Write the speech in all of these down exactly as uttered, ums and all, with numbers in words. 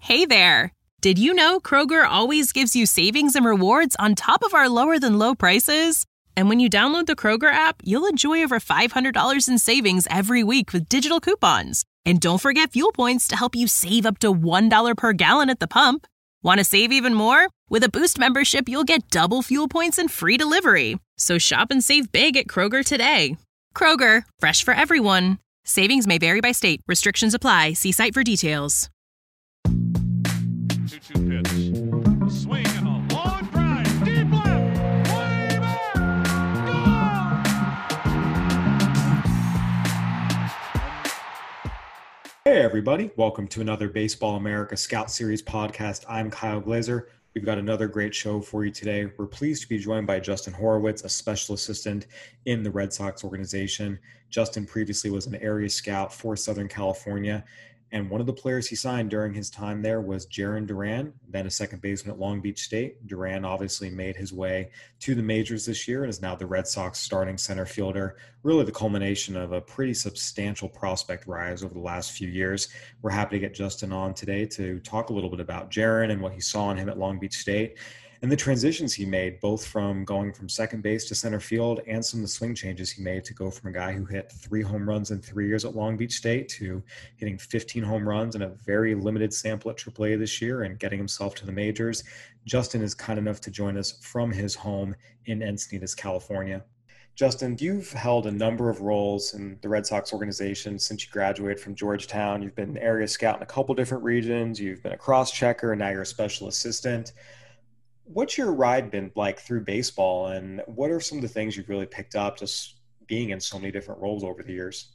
Hey there! Did you know Kroger always gives you savings and rewards on top of our lower-than-low prices? And when you download the Kroger app, you'll enjoy over five hundred dollars in savings every week with digital coupons. And don't forget fuel points to help you save up to one dollar per gallon at the pump. Want to save even more? With a Boost membership, you'll get double fuel points and free delivery. So shop and save big at Kroger today. Kroger, fresh for everyone. Savings may vary by state. Restrictions apply. See site for details. two two pitch. A swing and a long drive. Deep left. Way back. Gone! Hey, everybody. Welcome to another Baseball America Scout Series podcast. I'm Kyle Glazer. We've got another great show for you today. We're pleased to be joined by Justin Horowitz, a special assistant in the Red Sox organization. Justin previously was an area scout for Southern California, and one of the players he signed during his time there was Jarren Duran, then a second baseman at Long Beach State. Duran obviously made his way to the majors this year and is now the Red Sox starting center fielder, really the culmination of a pretty substantial prospect rise over the last few years. We're happy to get Justin on today to talk a little bit about Jarren and what he saw in him at Long Beach State, and the transitions he made, both from going from second base to center field and some of the swing changes he made to go from a guy who hit three home runs in three years at Long Beach State to hitting fifteen home runs in a very limited sample at triple A this year and getting himself to the majors. Justin is kind enough to join us from his home in Encinitas, California. Justin, you've held a number of roles in the Red Sox organization since you graduated from Georgetown. You've been an area scout in a couple different regions. You've been a cross-checker, and now you're a special assistant. What's your ride been like through baseball, and what are some of the things you've really picked up just being in so many different roles over the years?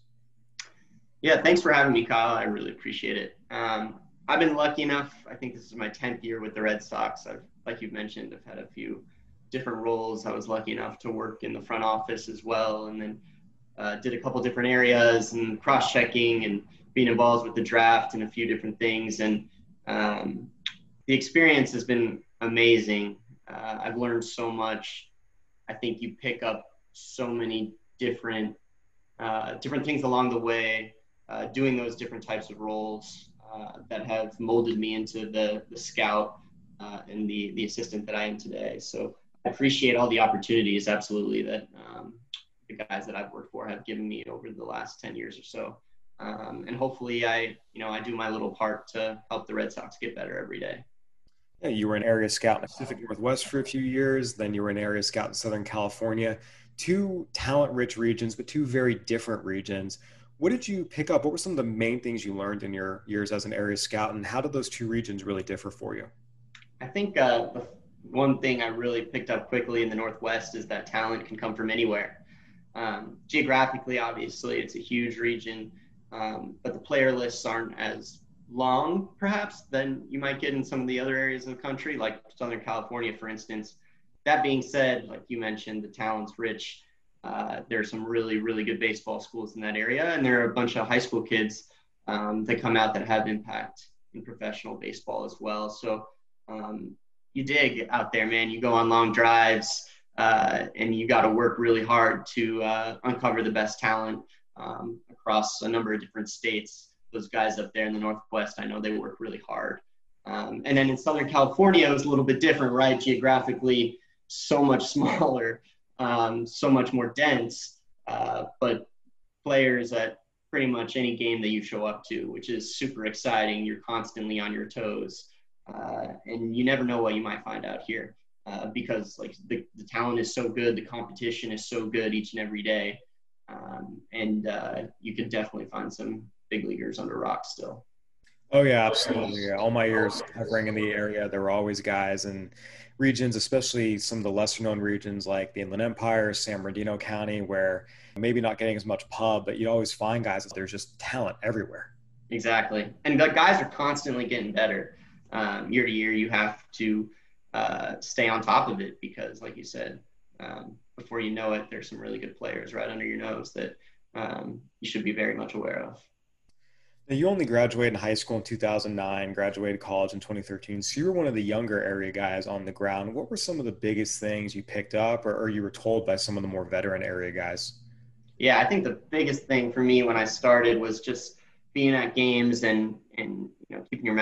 Yeah, thanks for having me, Kyle. I really appreciate it. Um, I've been lucky enough. I think this is my tenth year with the Red Sox. I've, like you've mentioned, I've had a few different roles. I was lucky enough to work in the front office as well, and then uh, did a couple different areas and cross-checking and being involved with the draft and a few different things. And um, the experience has been amazing. Uh, I've learned so much. I think you pick up so many different uh, different things along the way, uh, doing those different types of roles uh, that have molded me into the the scout uh, and the the assistant that I am today. So I appreciate all the opportunities, absolutely, that um, the guys that I've worked for have given me over the last ten years or so. Um, and hopefully I, you know, I do my little part to help the Red Sox get better every day. Yeah, you were an area scout in the Pacific Northwest for a few years. Then you were an area scout in Southern California. Two talent-rich regions, but two very different regions. What did you pick up? What were some of the main things you learned in your years as an area scout, and how did those two regions really differ for you? I think uh, the one thing I really picked up quickly in the Northwest is that talent can come from anywhere. Um, geographically, obviously, it's a huge region, um, but the player lists aren't as long perhaps than you might get in some of the other areas of the country, like Southern California, for instance. That being said, like you mentioned, the talent's rich. Uh, there are some really, really good baseball schools in that area, and there are a bunch of high school kids um, that come out that have impact in professional baseball as well. So um, you dig out there, man. You go on long drives, uh, and you got to work really hard to uh, uncover the best talent um, across a number of different states. Those guys up there in the Northwest, I know they work really hard. Um, and then in Southern California, it was a little bit different, right? Geographically, so much smaller, um, so much more dense, uh, but players at pretty much any game that you show up to, which is super exciting. You're constantly on your toes, uh, and you never know what you might find out here uh, because like the, the talent is so good, the competition is so good each and every day, um, and uh, you could definitely find some big leaguers under rocks still. Oh yeah, absolutely. Yeah. All my years covering in the area, there were always guys in regions, especially some of the lesser known regions like the Inland Empire, San Bernardino County, where maybe not getting as much pub, but you always find guys that there's just talent everywhere. Exactly. And the guys are constantly getting better. Um, year to year, you have to uh, stay on top of it because, like you said, um, before you know it, there's some really good players right under your nose that um, you should be very much aware of. Now, you only graduated in high school in two thousand nine, graduated college in twenty thirteen, so you were one of the younger area guys on the ground. What were some of the biggest things you picked up or, or you were told by some of the more veteran area guys? Yeah, I think the biggest thing for me when I started was just being at games and, and you know, keeping your mouth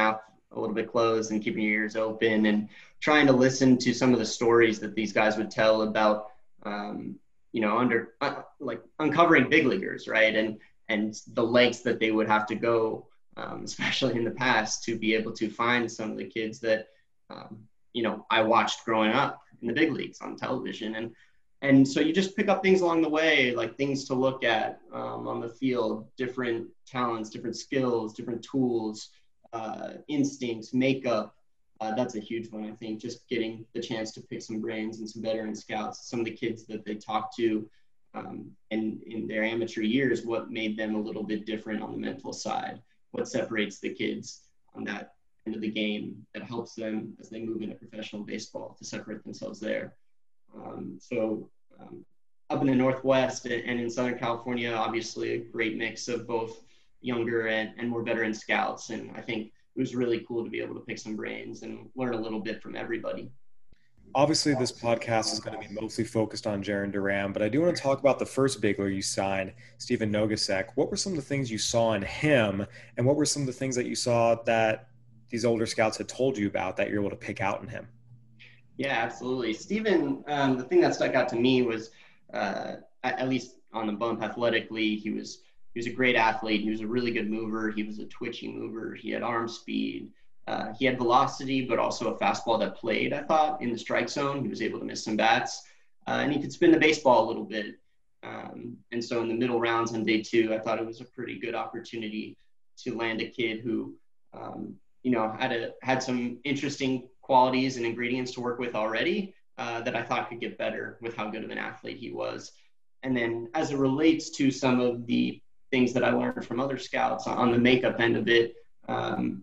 a little bit closed and keeping your ears open and trying to listen to some of the stories that these guys would tell about, um, you know, under uh, like uncovering big leaguers, right? And, and the lengths that they would have to go, um, especially in the past, to be able to find some of the kids that, um, you know, I watched growing up in the big leagues on television. And, and so you just pick up things along the way, like things to look at um, on the field, different talents, different skills, different tools, uh, instincts, makeup. Uh, that's a huge one, I think, just getting the chance to pick some brains and some veteran scouts, some of the kids that they talk to um, and in their amateur years, what made them a little bit different on the mental side, what separates the kids on that end of the game that helps them as they move into professional baseball to separate themselves there. Um, so um, up in the Northwest and in Southern California, obviously a great mix of both younger and, and more veteran scouts. And I think it was really cool to be able to pick some brains and learn a little bit from everybody. Obviously, this podcast is going to be mostly focused on Jarren Duran, but I do want to talk about the first big leaguer you signed, Stephen Nogosek. What were some of the things you saw in him, and what were some of the things that you saw that these older scouts had told you about that you're able to pick out in him? Yeah, absolutely. Stephen, um, the thing that stuck out to me was, uh, at, at least on the bump athletically, he was he was a great athlete. He was a really good mover. He was a twitchy mover. He had arm speed. Uh, he had velocity, but also a fastball that played, I thought, in the strike zone. He was able to miss some bats, uh, and he could spin the baseball a little bit. Um, and so in the middle rounds on day two, I thought it was a pretty good opportunity to land a kid who, um, you know, had a had some interesting qualities and ingredients to work with already uh, that I thought could get better with how good of an athlete he was. And then as it relates to some of the things that I learned from other scouts on the makeup end of it, um,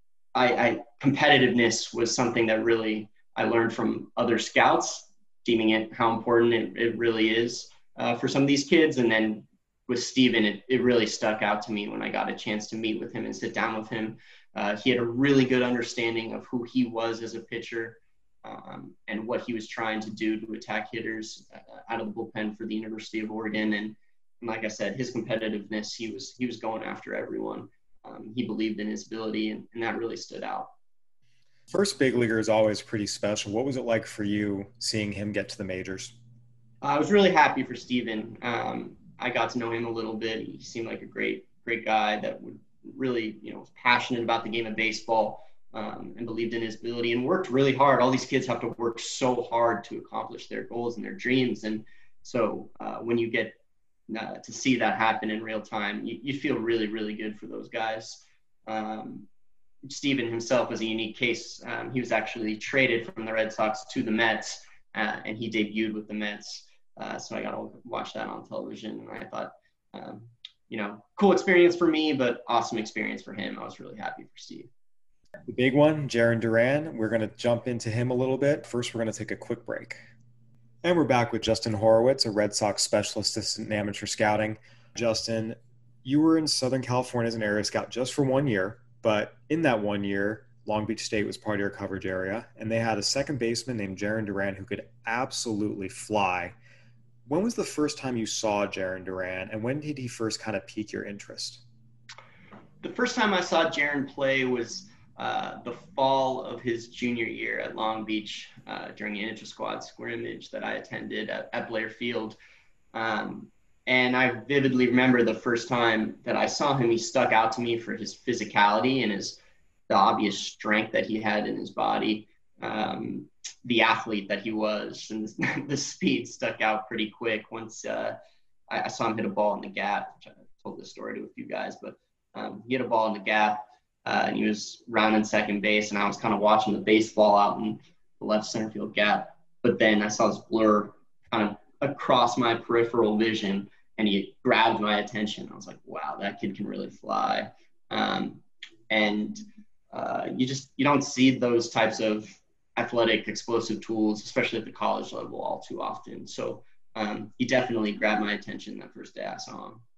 I, I competitiveness was something that really I learned from other scouts, deeming it how important it, it really is uh, for some of these kids. And then with Stephen, it, it really stuck out to me when I got a chance to meet with him and sit down with him. Uh, he had a really good understanding of who he was as a pitcher um, and what he was trying to do to attack hitters uh, out of the bullpen for the University of Oregon. And, and like I said, his competitiveness, he was he was going after everyone. Um, he believed in his ability, and, and that really stood out. First big leaguer is always pretty special. What was it like for you seeing him get to the majors? I was really happy for Stephen. Um, I got to know him a little bit. He seemed like a great, great guy that would really, you know, was passionate about the game of baseball um, and believed in his ability and worked really hard. All these kids have to work so hard to accomplish their goals and their dreams. And so uh, when you get uh, to see that happen in real time, you, you feel really, really good for those guys. Um, Stephen himself was a unique case. Um, he was actually traded from the Red Sox to the Mets, uh, and he debuted with the Mets. Uh, so I got to watch that on television, and I thought, um, you know, cool experience for me, but awesome experience for him. I was really happy for Steve. The big one, Jarren Duran. We're going to jump into him a little bit. First, we're going to take a quick break. And we're back with Justin Horowitz, a Red Sox special assistant in amateur scouting. Justin, you were in Southern California as an area scout just for one year, but in that one year, Long Beach State was part of your coverage area, and they had a second baseman named Jarren Duran who could absolutely fly. When was the first time you saw Jarren Duran, and when did he first kind of pique your interest? The first time I saw Jarren play was uh, the fall of his junior year at Long Beach uh, during an inter-squad scrimmage that I attended at, at Blair Field. Um, and I vividly remember the first time that I saw him, he stuck out to me for his physicality and his the obvious strength that he had in his body. Um, the athlete that he was, and the speed stuck out pretty quick once uh, I, I saw him hit a ball in the gap, which I told this story to a few guys, but um, he hit a ball in the gap uh, and he was rounding second base, and I was kind of watching the baseball out in the left center field gap. But then I saw this blur kind of across my peripheral vision, and he grabbed my attention. I was like, wow, that kid can really fly. Um, and uh, you just, you don't see those types of athletic, explosive tools, especially at the college level, all too often. So um, he definitely grabbed my attention that first day I saw him.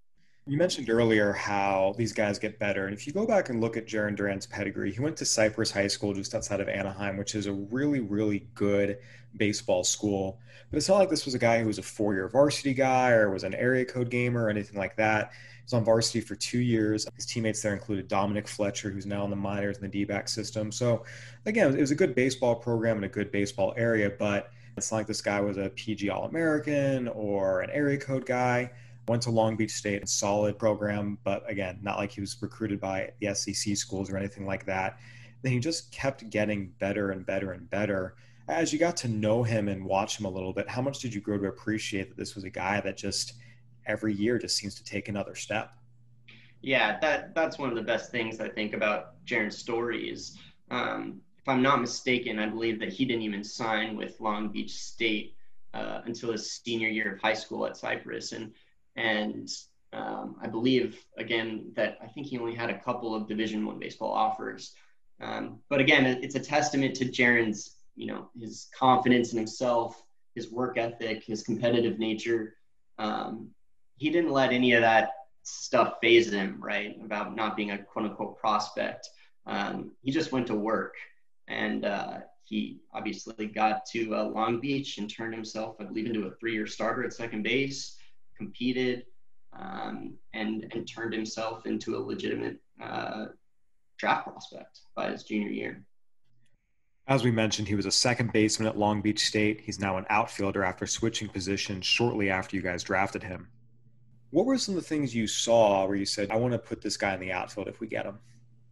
You mentioned earlier how these guys get better. And if you go back and look at Jarren Duran's pedigree, he went to Cypress High School just outside of Anaheim, which is a really, really good baseball school. But it's not like this was a guy who was a four-year varsity guy or was an area code gamer or anything like that. He was on varsity for two years. His teammates there included Dominic Fletcher, who's now in the minors in the D-back system. So, again, it was a good baseball program and a good baseball area, but it's not like this guy was a P G All-American or an area code guy. Went to Long Beach State, a solid program, but again, not like he was recruited by the S E C schools or anything like that. Then he just kept getting better and better and better. As you got to know him and watch him a little bit, how much did you grow to appreciate that this was a guy that just every year just seems to take another step? Yeah, that that's one of the best things I think about Jarren's story is, um, if I'm not mistaken, I believe that he didn't even sign with Long Beach State uh, until his senior year of high school at Cypress. And And um, I believe, again, that I think he only had a couple of Division One baseball offers. Um, but again, it's a testament to Jarren's, you know, his confidence in himself, his work ethic, his competitive nature. Um, he didn't let any of that stuff phase him, right, about not being a quote-unquote prospect. Um, he just went to work. And uh, he obviously got to uh, Long Beach and turned himself, I believe, into a three-year starter at second base. Competed um, and and turned himself into a legitimate uh, draft prospect by his junior year. As we mentioned, he was a second baseman at Long Beach State. He's now an outfielder after switching positions shortly after you guys drafted him. What were some of the things you saw where you said, I want to put this guy in the outfield if we get him?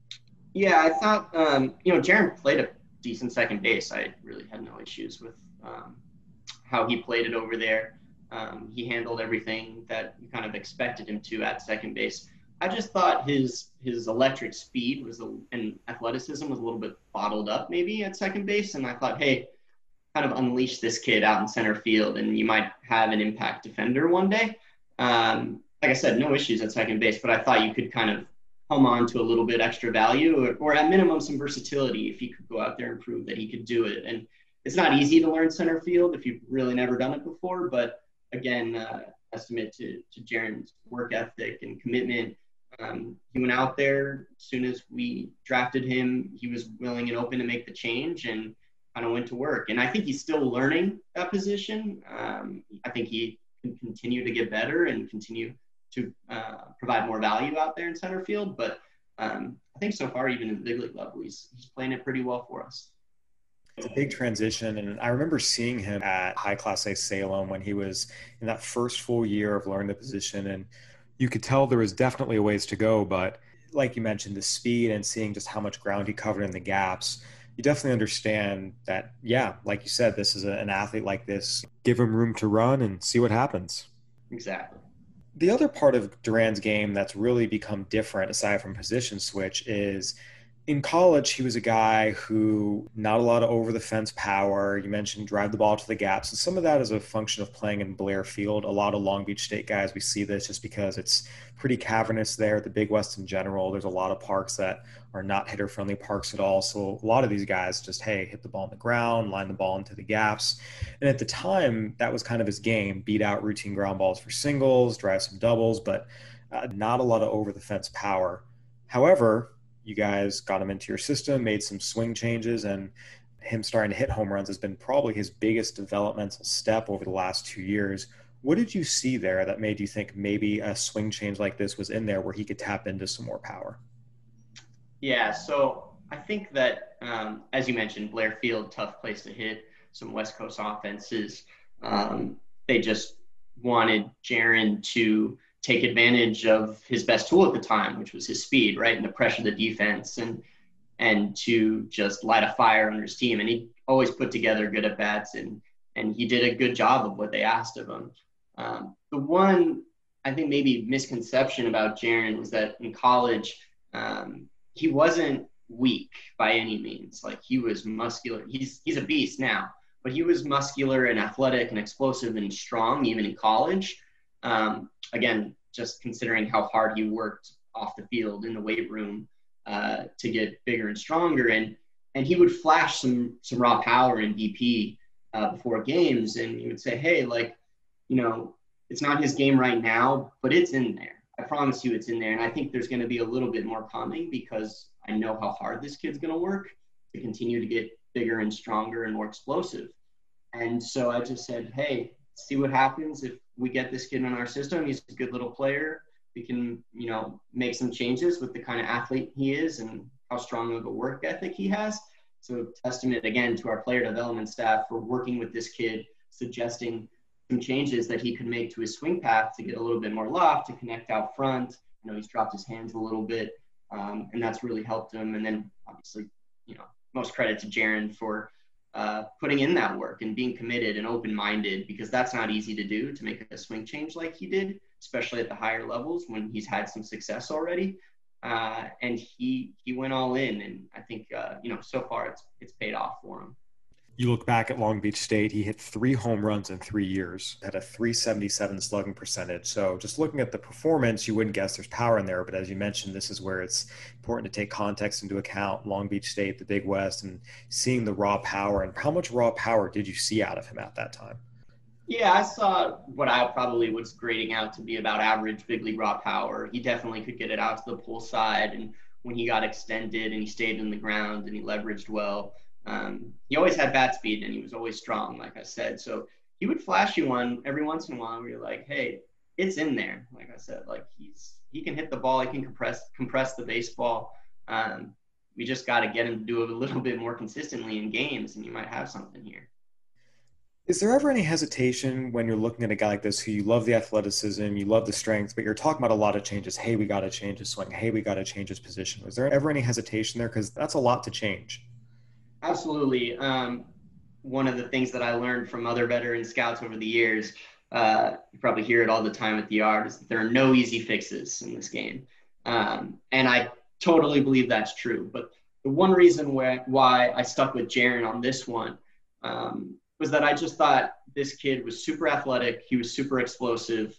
Yeah, I thought, um, you know, Jarren played a decent second base. I really had no issues with um, how he played it over there. Um, he handled everything that you kind of expected him to at second base. I just thought his his electric speed was a, and athleticism was a little bit bottled up maybe at second base. And I thought, hey, kind of unleash this kid out in center field and you might have an impact defender one day. Um, like I said, no issues at second base, but I thought you could kind of home on to a little bit extra value or, or at minimum some versatility if he could go out there and prove that he could do it. And it's not easy to learn center field if you've really never done it before, but again, uh, estimate to, to Jarren's work ethic and commitment. Um, he went out there as soon as we drafted him. He was willing and open to make the change and kind of went to work. And I think he's still learning that position. Um, I think he can continue to get better and continue to uh, provide more value out there in center field. But um, I think so far, even in the big league level, he's, he's playing it pretty well for us. It's a big transition, and I remember seeing him at High Class A Salem when he was in that first full year of learning the position, and you could tell there was definitely a ways to go, but like you mentioned, the speed and seeing just how much ground he covered in the gaps, you definitely understand that, yeah, like you said, this is a, an athlete like this. Give him room to run and see what happens. Exactly. The other part of Duran's game that's really become different, aside from position switch, is in college, he was a guy who not a lot of over-the-fence power. You mentioned drive the ball to the gaps. And some of that is a function of playing in Blair Field. A lot of Long Beach State guys, we see this just because it's pretty cavernous there. The Big West in general, there's a lot of parks that are not hitter-friendly parks at all. So a lot of these guys just, hey, hit the ball on the ground, line the ball into the gaps. And at the time, that was kind of his game. Beat out routine ground balls for singles, drive some doubles, but uh, not a lot of over-the-fence power. However, you guys got him into your system, made some swing changes, and him starting to hit home runs has been probably his biggest developmental step over the last two years. What did you see there that made you think maybe a swing change like this was in there where he could tap into some more power? Yeah, so I think that, um, as you mentioned, Blair Field, tough place to hit, some West Coast offenses. Um, they just wanted Jarren to take advantage of his best tool at the time, which was his speed, right? And to pressure the defense and and to just light a fire under his team. And he always put together good at bats and and he did a good job of what they asked of him. Um, the one, I think maybe misconception about Jarren was that in college, um, he wasn't weak by any means. Like he was muscular. He's he's a beast now, but he was muscular and athletic and explosive and strong even in college. Um, again, just considering how hard he worked off the field in the weight room uh, to get bigger and stronger. And and he would flash some some raw power in D P uh, before games. And he would say, hey, like, you know, it's not his game right now, but it's in there. I promise you it's in there. And I think there's going to be a little bit more coming because I know how hard this kid's going to work to continue to get bigger and stronger and more explosive. And so I just said, hey, see what happens if we get this kid in our system. He's a good little player. We can, you know, make some changes with the kind of athlete he is and how strong of a work ethic he has. So testament again to our player development staff for working with this kid, suggesting some changes that he could make to his swing path to get a little bit more loft, to connect out front. You know, he's dropped his hands a little bit, um, and that's really helped him. And then obviously, you know, most credit to Jaron for uh, putting in that work and being committed and open-minded, because that's not easy to do, to make a swing change like he did, especially at the higher levels when he's had some success already. Uh, and he he went all in, and I think uh, you know, so far it's it's paid off for him. You look back at Long Beach State, he hit three home runs in three years, had a three seventy-seven slugging percentage. So just looking at the performance, you wouldn't guess there's power in there. But as you mentioned, this is where it's important to take context into account. Long Beach State, the Big West, and seeing the raw power. And how much raw power did you see out of him at that time? Yeah, I saw what I probably was grading out to be about average big league raw power. He definitely could get it out to the pull side. And when he got extended and he stayed in the ground and he leveraged well, Um, he always had bat speed and he was always strong, like I said. So he would flash you one every once in a while where you're like, hey, it's in there. Like I said, like he's he can hit the ball, he can compress compress the baseball. Um, we just got to get him to do it a little bit more consistently in games, and you might have something here. Is there ever any hesitation when you're looking at a guy like this who you love the athleticism, you love the strength, but you're talking about a lot of changes? Hey, we got to change his swing. Hey, we got to change his position. Was there ever any hesitation there? Because that's a lot to change. Absolutely. Um, one of the things that I learned from other veteran scouts over the years, uh, you probably hear it all the time at the yard, is that there are no easy fixes in this game. Um, and I totally believe that's true. But the one reason where, why I stuck with Jaron on this one um, was that I just thought this kid was super athletic. He was super explosive,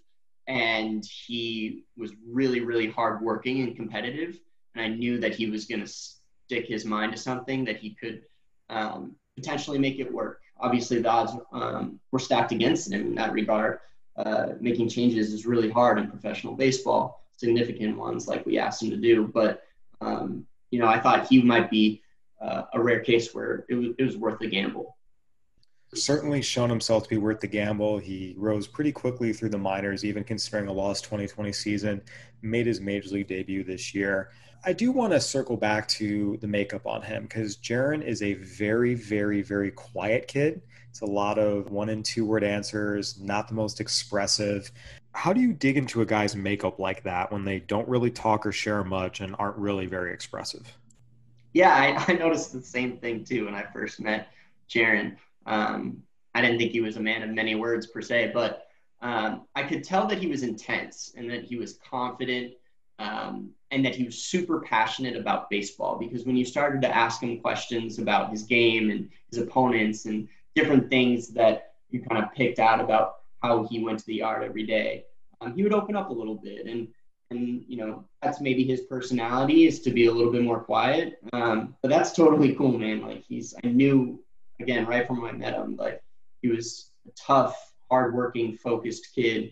and he was really, really hardworking and competitive. And I knew that he was going to stick his mind to something that he could um, potentially make it work. Obviously, the odds um, were stacked against him in that regard. Uh, making changes is really hard in professional baseball, significant ones like we asked him to do. But, um, you know, I thought he might be uh, a rare case where it was, it was worth the gamble. Certainly shown himself to be worth the gamble. He rose pretty quickly through the minors, even considering a lost twenty twenty season, made his major league debut this year. I do want to circle back to the makeup on him, because Jaron is a very, very, very quiet kid. It's a lot of one and two word answers, not the most expressive. How do you dig into a guy's makeup like that when they don't really talk or share much and aren't really very expressive? Yeah, I, I noticed the same thing too when I first met Jaron. Um, I didn't think he was a man of many words per se, but um, I could tell that he was intense and that he was confident, um, and that he was super passionate about baseball, because when you started to ask him questions about his game and his opponents and different things that you kind of picked out about how he went to the yard every day, um, he would open up a little bit. And, and, you know, that's maybe his personality, is to be a little bit more quiet. Um, but that's totally cool, man. Like he's, I knew, again, right from when I met him, like he was a tough, hardworking, focused kid.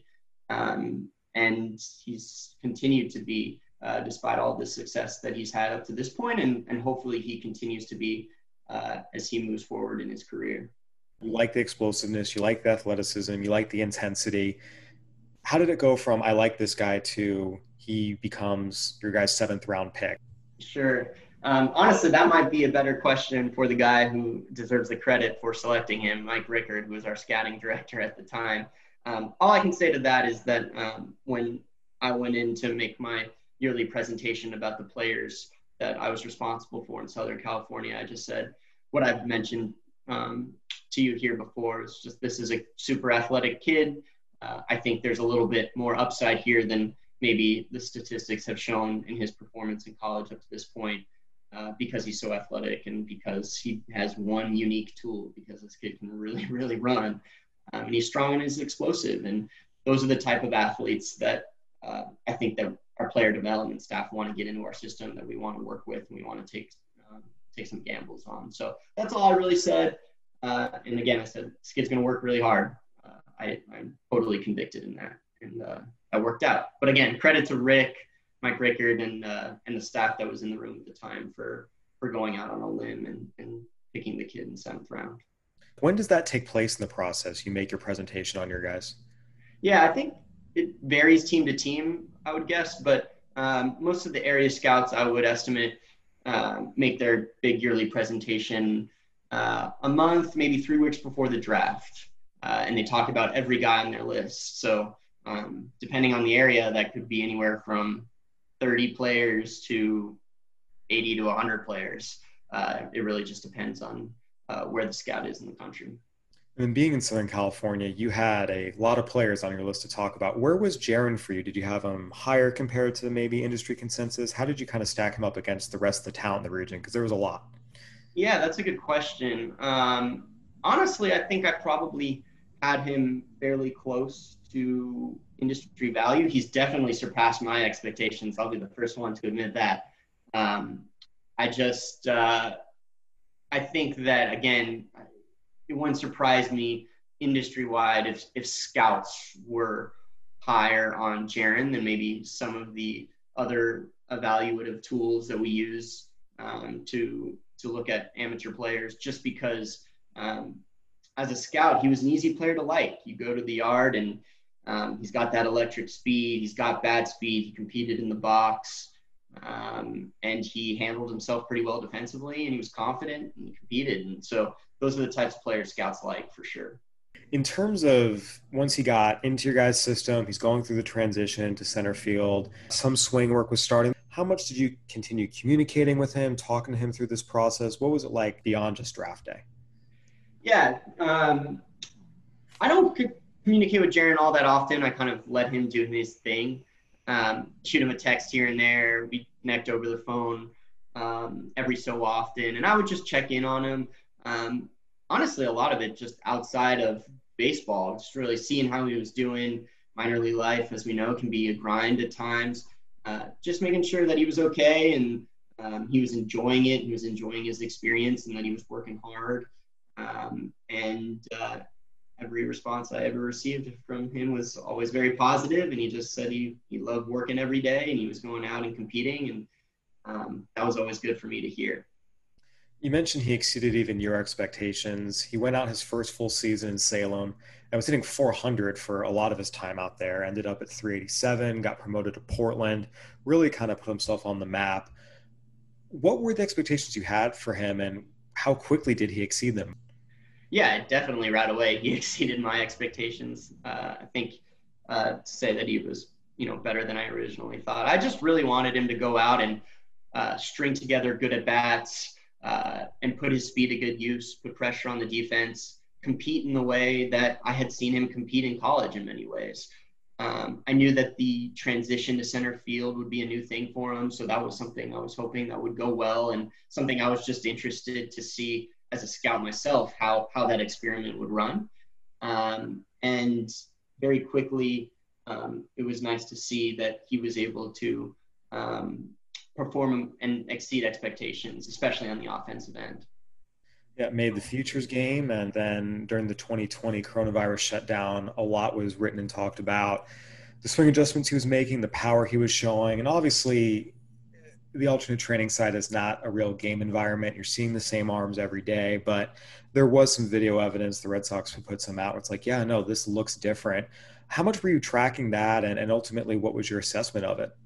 Um, and he's continued to be, uh, despite all the success that he's had up to this point, and, and hopefully he continues to be uh, as he moves forward in his career. You like the explosiveness, you like the athleticism, you like the intensity. How did it go from I like this guy to he becomes your guy's seventh round pick? Sure. Um, honestly, that might be a better question for the guy who deserves the credit for selecting him, Mike Rickard, who was our scouting director at the time. Um, all I can say to that is that um, when I went in to make my yearly presentation about the players that I was responsible for in Southern California, I just said what I've mentioned um, to you here before. It's just, this is a super athletic kid. Uh, I think there's a little bit more upside here than maybe the statistics have shown in his performance in college up to this point. Uh, because he's so athletic and because he has one unique tool, because this kid can really, really run. Um, and he's strong and he's explosive. And those are the type of athletes that uh, I think that our player development staff want to get into our system, that we want to work with and we want to take um, take some gambles on. So that's all I really said. Uh, and again, I said, this kid's going to work really hard. Uh, I, I'm totally convicted in that. and uh, that worked out. But again, credit to Rick, Mike Rickard, and uh, and the staff that was in the room at the time for for going out on a limb and, and picking the kid in the seventh round. When does that take place in the process? You make your presentation on your guys? Yeah, I think it varies team to team, I would guess, but um, most of the area scouts, I would estimate, uh, make their big yearly presentation uh, a month, maybe three weeks before the draft. Uh, and they talk about every guy on their list. So um, depending on the area, that could be anywhere from thirty players to eighty to one hundred players. Uh, it really just depends on uh, where the scout is in the country. And then being in Southern California, you had a lot of players on your list to talk about. Where was Jaren for you? Did you have him higher compared to maybe industry consensus? How did you kind of stack him up against the rest of the talent in the region? Because there was a lot. Yeah, that's a good question. Um, honestly, I think I probably had him fairly close to industry value. He's definitely surpassed my expectations. I'll be the first one to admit that. Um, I just, uh, I think that, again, it wouldn't surprise me industry-wide if, if scouts were higher on Jaren than maybe some of the other evaluative tools that we use um, to to look at amateur players, just because um, as a scout, he was an easy player to like. You go to the yard and um, he's got that electric speed. He's got bad speed. He competed in the box. Um, and he handled himself pretty well defensively, and he was confident and he competed. And so those are the types of players scouts like, for sure. In terms of once he got into your guys' system, he's going through the transition to center field, some swing work was starting. How much did you continue communicating with him, talking to him through this process? What was it like beyond just draft day? Yeah, um, I don't communicate with Jaren all that often. I kind of let him do his thing. Um, shoot him a text here and there. We connect over the phone um, every so often, and I would just check in on him. Um, honestly, a lot of it just outside of baseball, just really seeing how he was doing. Minor league life, as we know, can be a grind at times. Uh, just making sure that he was okay and um, he was enjoying it. He was enjoying his experience and that he was working hard. Um, and uh, every response I ever received from him was always very positive, and he just said he, he loved working every day and he was going out and competing, and um, that was always good for me to hear. You mentioned he exceeded even your expectations. He went out his first full season in Salem and was hitting four hundred for a lot of his time out there, ended up at three eighty-seven, got promoted to Portland, really kind of put himself on the map. What were the expectations you had for him, and how quickly did he exceed them? Yeah, definitely right away. He exceeded my expectations. Uh, I think uh, to say that he was, you know, better than I originally thought. I just really wanted him to go out and uh, string together good at-bats uh, and put his speed to good use, put pressure on the defense, compete in the way that I had seen him compete in college in many ways. Um, I knew that the transition to center field would be a new thing for him, so that was something I was hoping that would go well, and something I was just interested to see as a scout myself, how how that experiment would run. Um, and very quickly, um, it was nice to see that he was able to um, perform and exceed expectations, especially on the offensive end. Yeah, it made the Futures game, and then during the twenty twenty coronavirus shutdown, a lot was written and talked about the swing adjustments he was making, the power he was showing, and obviously the alternate training side is not a real game environment. You're seeing the same arms every day, but there was some video evidence. The Red Sox put some out. It's like, yeah, no, this looks different. How much were you tracking that, and, and ultimately what was your assessment of it?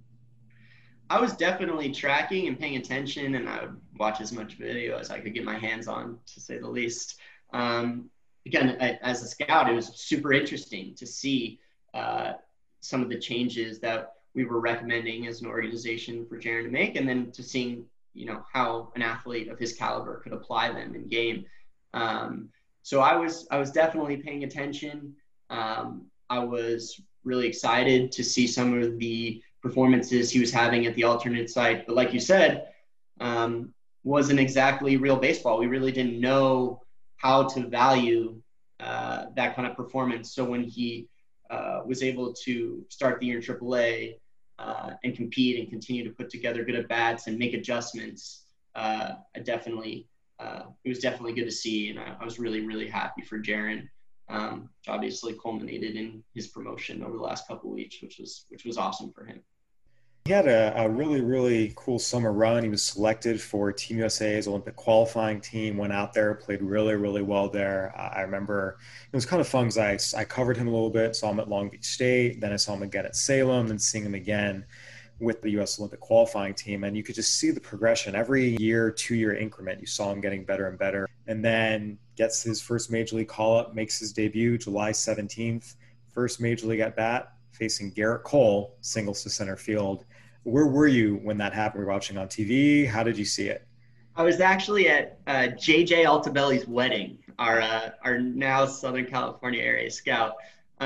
I was definitely tracking and paying attention, and I would watch as much video as I could get my hands on, to say the least. Um, again, I, as a scout, it was super interesting to see uh, some of the changes that we were recommending as an organization for Jaren to make, and then to seeing, you know, how an athlete of his caliber could apply them in game. Um, so I was, I was definitely paying attention. Um, I was really excited to see some of the performances he was having at the alternate site, but like you said, um, wasn't exactly real baseball. We really didn't know how to value uh, that kind of performance. So when he uh, was able to start the year in triple A, Uh, and compete and continue to put together good at bats and make adjustments. Uh, I definitely, uh, it was definitely good to see. And I, I was really, really happy for Jaren. um, which obviously culminated in his promotion over the last couple of weeks, which was which was awesome for him. He had a, a really, really cool summer run. He was selected for Team U S A's Olympic qualifying team, went out there, played really, really well there. Uh, I remember it was kind of fun because I, I covered him a little bit, saw him at Long Beach State, then I saw him again at Salem, then seeing him again with the U S Olympic qualifying team. And you could just see the progression. Every year, two-year increment, you saw him getting better and better. And then gets his first Major League call-up, makes his debut July seventeenth, first Major League at-bat, facing Garrett Cole, singles to center field. Where were you when that happened? Were you watching on T V? How did you see it? I was actually at uh, J J Altabelli's wedding, our uh, our now Southern California area scout,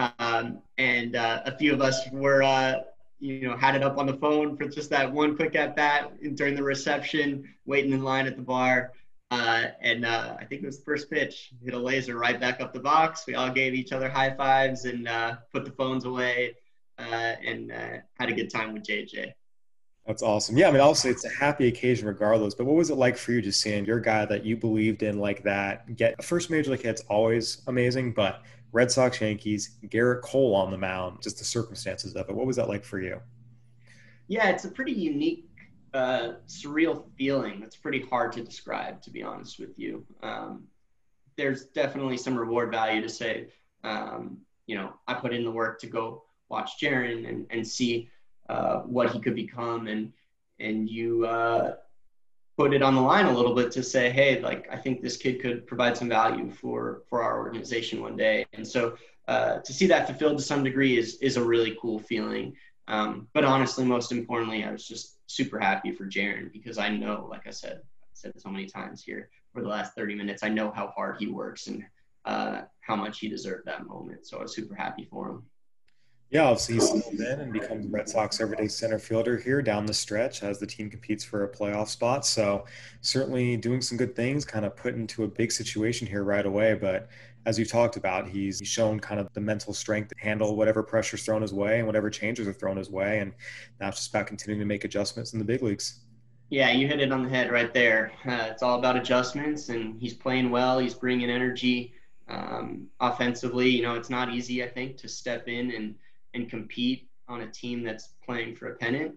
um, and uh, a few of us were, uh, you know, had it up on the phone for just that one quick at bat during the reception, waiting in line at the bar, uh, and uh, I think it was the first pitch, hit a laser right back up the box. We all gave each other high fives and uh, put the phones away, uh, and uh, had a good time with J J. That's awesome. Yeah, I mean, obviously it's a happy occasion regardless, but what was it like for you just seeing your guy that you believed in like that get a first major league hit's always amazing, but Red Sox, Yankees, Garrett Cole on the mound, just the circumstances of it. What was that like for you? Yeah, it's a pretty unique, uh, surreal feeling. It's pretty hard to describe, to be honest with you. Um, there's definitely some reward value to say, um, you know, I put in the work to go watch Jarren and, and see Uh, what he could become, and and you uh, put it on the line a little bit to say, hey, like I think this kid could provide some value for for our organization one day. And so uh, to see that fulfilled to some degree is is a really cool feeling. Um, but honestly, most importantly, I was just super happy for Jarren because I know, like I said, I've said it so many times here for the last thirty minutes, I know how hard he works and uh, how much he deserved that moment. So I was super happy for him. Yeah, obviously he's settled in and becomes the Red Sox everyday center fielder here down the stretch as the team competes for a playoff spot. So certainly doing some good things, kind of put into a big situation here right away. But as you talked about, he's shown kind of the mental strength to handle whatever pressure's thrown his way and whatever changes are thrown his way. And now it's just about continuing to make adjustments in the big leagues. Yeah, you hit it on the head right there. Uh, it's all about adjustments, and he's playing well. He's bringing energy um, offensively. You know, it's not easy, I think, to step in and and compete on a team that's playing for a pennant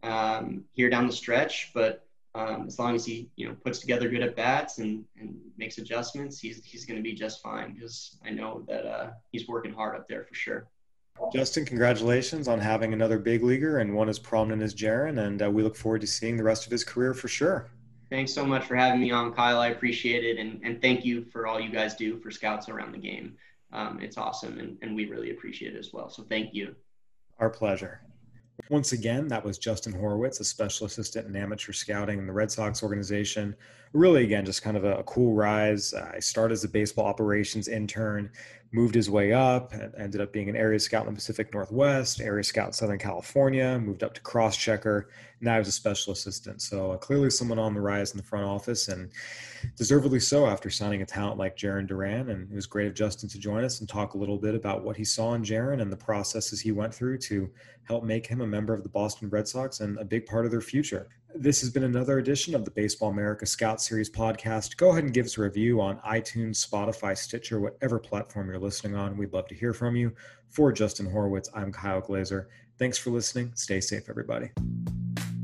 um, here down the stretch. But um, as long as he, you know, puts together good at bats and, and makes adjustments, he's he's going to be just fine because I know that uh, he's working hard up there for sure. Justin, congratulations on having another big leaguer and one as prominent as Jarren, and uh, we look forward to seeing the rest of his career for sure. Thanks so much for having me on, Kyle. I appreciate it, and and thank you for all you guys do for scouts around the game. Um, it's awesome, and, and we really appreciate it as well. So thank you. Our pleasure. Once again, that was Justin Horwitz, a special assistant in amateur scouting in the Red Sox organization. Really, again, just kind of a, a cool rise. Uh, I started as a baseball operations intern, moved his way up, and ended up being an area scout in the Pacific Northwest, area scout in Southern California, moved up to cross-checker. Now he's a special assistant. So uh, clearly someone on the rise in the front office, and deservedly so after signing a talent like Jarren Duran. And it was great of Justin to join us and talk a little bit about what he saw in Jarren and the processes he went through to help make him a member of the Boston Red Sox and a big part of their future. This has been another edition of the Baseball America Scout Series podcast. Go ahead and give us a review on iTunes, Spotify, Stitcher, whatever platform you're listening on. We'd love to hear from you. For Justin Horwitz, I'm Kyle Glaser. Thanks for listening. Stay safe, everybody.